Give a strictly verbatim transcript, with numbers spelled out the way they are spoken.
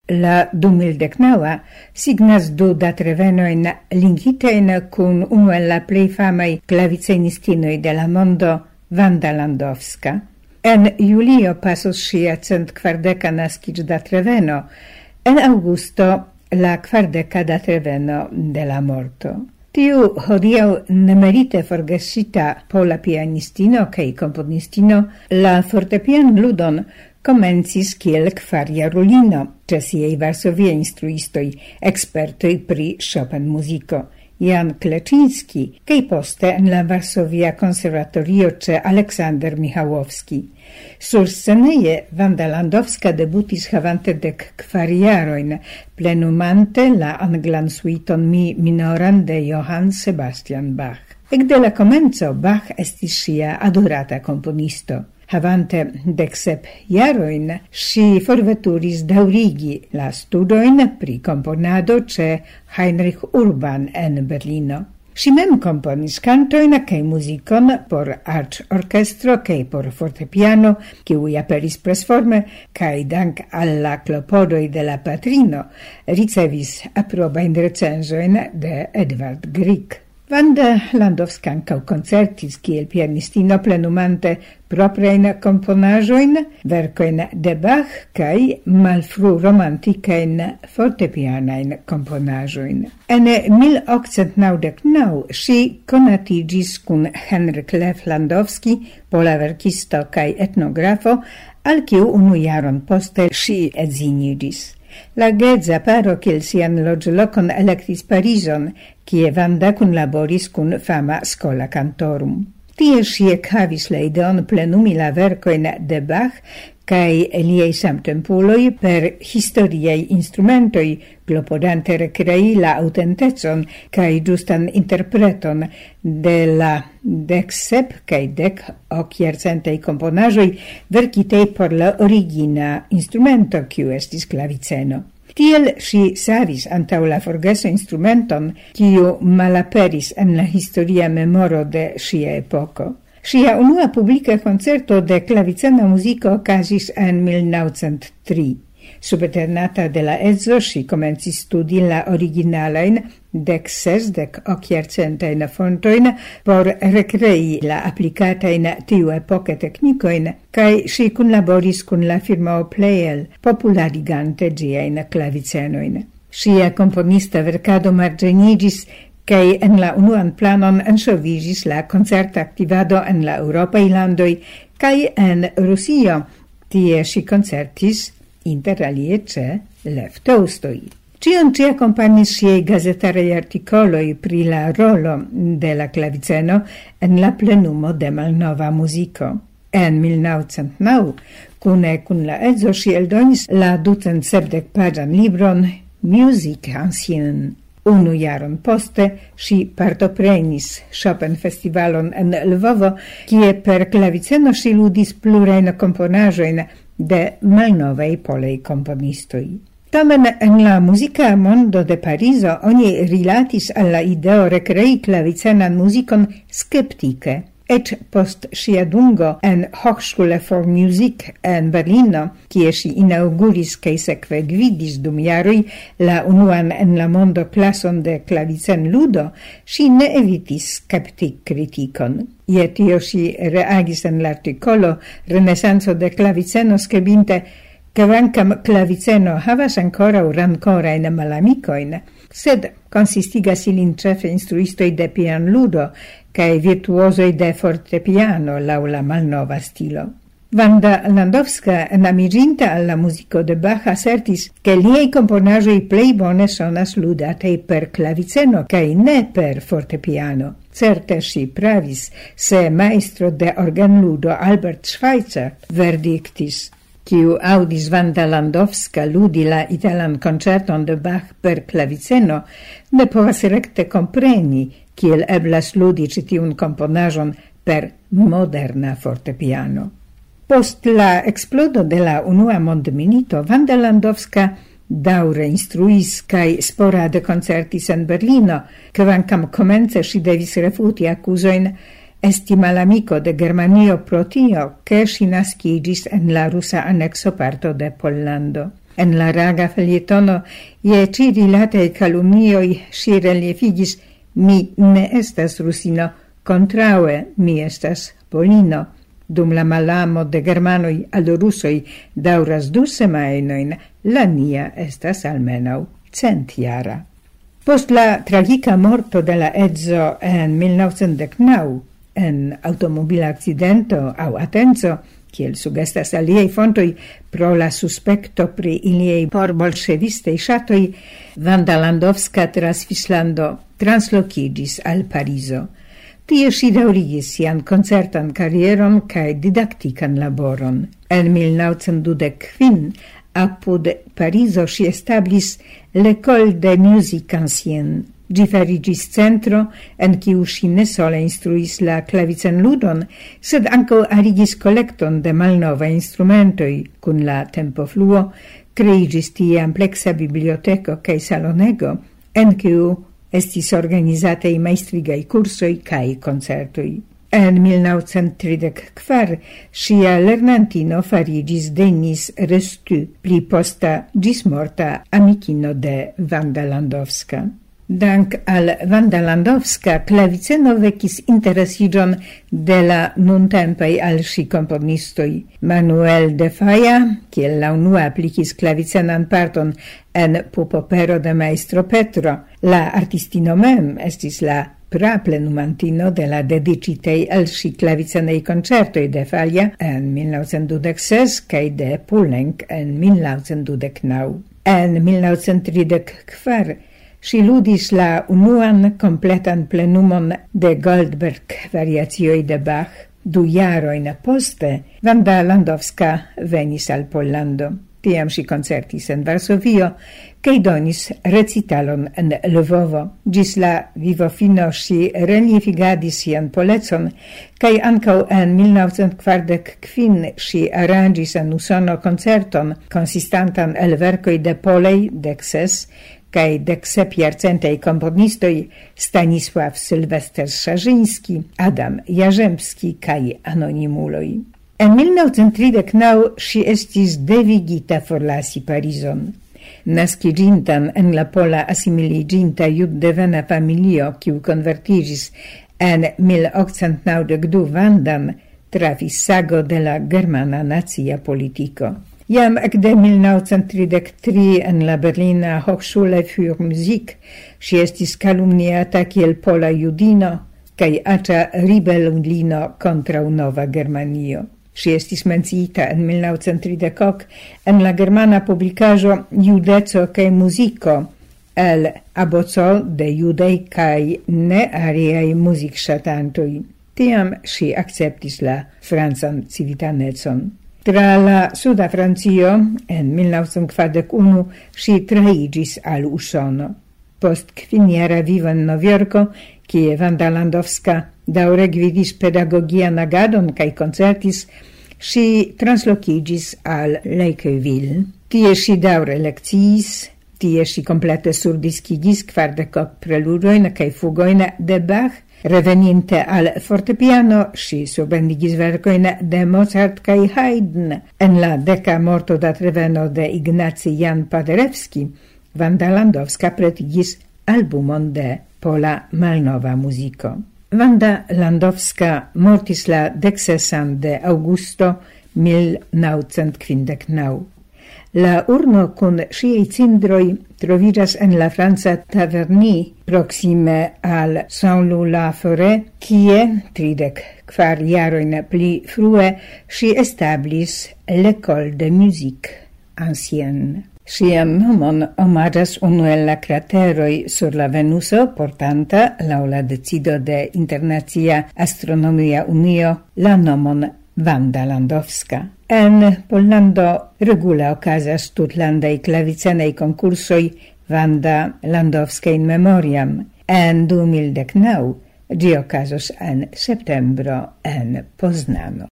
La dumildeknaŭa signas du datrevenojn ligitajn kun unu el la plej famaj klavicejnistinoj de la mondo, Wanda Landowska. En julio pasos ŝia centkvardeka naskiĝdatreveno, en aŭgusto la kvardeka datreveno de la morto. Tiu hodiaŭ nemerite forgesita pola pianistino kaj komponistino la fortepianludon komencis kiel kvarjarulino ĉe siaj varsoviaj instruistoj, ekspertoj pri Chopin-muziko, Jan Kleczyński, kaj poste en la Varsovia Konservatorio ĉe Aleksander Michałowski. Sursceneje Wanda Landowska debutis havante dek kvar jarojn, plenumante la anglan suiton Mi minoran de Johann Sebastian Bach. Ekde la komenco Bach estis ŝia adorata komponisto. Havante deksep jarojn, ŝi forveturis daŭrigi la studojn pri komponado ĉe Heinrich Urban en Berlino. Ŝi mem komponis kantojn kaj muzikon por arĉorkestro kaj por fortepiano, kiuj aperis presforme, kaj dank al la klopodoj de la patrino ricevis aprobajn recenzojn de Edvard Grieg. Wanda Landowska ankaŭ koncertis kiel pianistino plenumante proprajn komponaĵojn, verkojn de Bach kaj malfru-romantikajn fortepianajn komponaĵojn. En mil okcent naŭdek naŭ ŝi konatiĝis kun Henryk Lew Landowski, pola verkisto kaj etnografo, al kiu unu jaron poste ŝi edziniĝis. La geedza paro kiel sian loĝlokon elektis Parizon, kie Wanda kunlaboris kun fama Schola Cantorum. Tie ŝi ekhavis la ideon plenumi la verkojn de Bach kaj liaj samtempuloj per historiaj instrumentoj, klopodante rekrei la aŭtentecon kaj ĝustan interpreton de la dek sep kaj dek ok jarcentaj komponaĵoj verkitaj por la origina instrumento, kiu estis klaviceno. Tiel ŝi savis antaŭ la forgeso instrumenton, kiu malaperis en la historia memoro de ŝia epoko. Ŝia unua publika koncerto de klavicena muziko okazis en mil naŭcent tri. Subeternata de la edzo, ŝi komencis studi la originalajn dek ses dek ok jarcentajn fontojn por rekrei la aplikatajn tiuepoke teknikojn, kaj ŝi kunlaboris kun la firmao Pleyel, popularigante ĝiajn klavicenojn. Ŝia komponista verkado marĝeniĝis kaj en la unuan planon enŝoviĝis la koncerta aktivado en la eŭropaj landoj kaj en Rusio. Tie ŝi koncertis inter alie ĉe Lev Tolstoj. Ĉion ĉi akompanis ŝiaj gazetaraj artikoloj pri la rolo de la klaviceno en la plenumo de malnova muziko. En mil naŭcent naŭ, kune kun la edzo, ŝi eldonis la ducent sepdek paĝan libron Musique ancienne. Unu jaron poste ŝi partoprenis Chopin-festivalon en Lvovo, kie per klaviceno ŝi ludis plurajn komponaĵojn de malnovaj polaj komponistoj. Tamen en la muzika mondo de Parizo oni rilatis al la ideo rekrei klavicenan muzikon skeptike. Ec post ŝia dungo en Hochschule for Music en Berlino, kie ŝi inauguris kaj sekve gvidis dum jaroj la unuan en la mondo klason de klavicenludo, ŝi ne evitis skeptik-kritikon. Je tio ŝi reagis en la artikolo Renesanco de klaviceno, skribinte kvankam klaviceno havas ankoraŭ rankorajn malamikojn, sed konsistigas ilin ĉefe instruistoj de pianludo kaj virtuozoj de fortepiano laŭ la malnova stilo. Wanda Landowska, enamiĝinta al la muziko de Bach, asertis, ke liaj komponaĵoj plej bone sonas ludataj per klaviceno kaj ne per fortepiano. Certe ŝi pravis, se majstro de organludo Albert Schweitzer verdiktis, kiu audis Wanda Landowska ludi la italan koncerton de Bach per klaviceno, ne povas rekte kompreni, kiel eblas ludi ĉi tiun komponaĵon per moderna fortepiano. Post la eksplodo de la unua mondmilito, Wanda Landowska daŭre instruis kaj sporade koncertis en Berlino, kvankam komence ŝi devis refuti akuzojn esti malamiko de Germanio pro tio, ke ŝi naskiĝis en la rusa aneksoparto de Pollando. En la raga felietono je ci rilatei calumnioi si reliefigis mi ne estas rusino, contraue mi estas polino. Dum la malamo de germanoi al russoi dauras du semainoin, la nia estas almenau centiara. Post la tragica morto de la edzo en mil novecent dek naŭ, en automobila accidento au atenzo, kiel sugestas aliei fontoi pro la suspecto pri iliei por bolŝevistei ŝatoj, Vanda Landowska tras Svislando translokigis al Parizo. Tie ŝi daŭrigis sian koncertan karieron kaj didaktikan laboron. En mil novecent dudek kvin apud Parizo ŝi establis l'École de Musique Ancienne. Ĝi farigis centro en kiu ŝi ne sole instruis la klavicenludon, sed ankaŭ arigis kolekton de malnovaj instrumentoj. Kun la tempofluo kreiĝis tie ampleksa biblioteko kaj salonego, en kiu estis organizataj majstrigaj kursoj kaj koncertoj. En mil novecent tridek kvar ŝia lernantino fariĝis Denis Restu, pli posta ĝismorta amikino de Vanda Landowska. Dank al Vanda Landowska, claviceno vekis interesiĝon de la nuntempaj al ŝi komponistoj. Manuel de Falla, kiel la unua aplikis clavicenan parton en pupopero de Maestro Petro, la artistino mem estis la praplenumantino de la dedicitei al ŝi clavicenaj koncertoj de Falla en mil novecent dudek ses kaj de Poulenc en mil novecent dudek naŭ. En mil novecent tridek kvar ŝi ludis la unuan kompletan plenumon de Goldberg variacioj de Bach. Du jarojn poste Vanda Landowska venis al Pollando. Tiam ŝi koncertis en Varsovio kaj donis recitalon en Lvovo. Ĝis la vivofino ŝi reliefigadis sian polecon kaj ankaŭ en mil novecent kvardek kvin ŝi aranĝis en Usono koncerton konsistantan el verkoj de polej dek ses kaj dek sep jarcentej komponistoj Stanisław Sylwester-Szarzyński, Adam Jarzembski kaj anonimuloj. En mil novecent tridek naŭ ŝi estis devigita forlasi Parizon. Naskiĝintan en la pola asimiliĝinta juddevena familio, kiu konvertiĝis en mil okcent naŭdek du Vandan, trafis sago de la germana nacia politiko. Jam ekde mil novecent tridek tri en la Berlina Hochschule für Musik ŝi estis kalumniata kiel pola judino kaj aĉa ribelulino kontraŭ Nova Germanio. Ŝi estis menciita en mil novecent tridek ok en la germana publikaĵo Judeco kaj muziko el aboco de judaj kaj ne-ariaj muzikŝatantoj. Tiam ŝi akceptis la francan civitanecon. Tra la suda Francio, en mil novecent kvardek unu, ŝi traiĝis al Usono. Post kvinjara vivo en Novjorko, kie Vanda Landowska daŭre gvidis pedagogian agadon kaj koncertis, ŝi translokiĝis al Lakeville. Tie ŝi daŭre lekciis, tie ŝi komplete surdiskigis kvardek ok preludojn kaj fugojn de Bach. Reveninte al fortepiano, ŝi surbendigis verkojn de Mozart kaj Haydn. En la deka morto datreveno de Ignacy Jan Paderewski, Vanda Landowska pretigis albumon de pola malnova muziko. Vanda Landowska mortis la deksesan de aŭgusto mil novecent kvindek naŭ. La urno kun ŝiaj cindroj troviĝas en la franca Taverny, proksime al Saint-Lô-la-Forêt, kie tridek kvar jarojn pli frue ŝi establis l'École de Musique Ancienne. Ŝian nomon omaĝas unu el la krateroj sur la Venuso, portanta, laŭ la decido de Internacia Astronomia Unio, la nomon Vanda Landowska. En Pollando regula okazas tutlandaj klavicenaj konkursoj Vanda Landowska in memoriam. En du mil dek naŭ ĝi okazos en septembro en Poznano.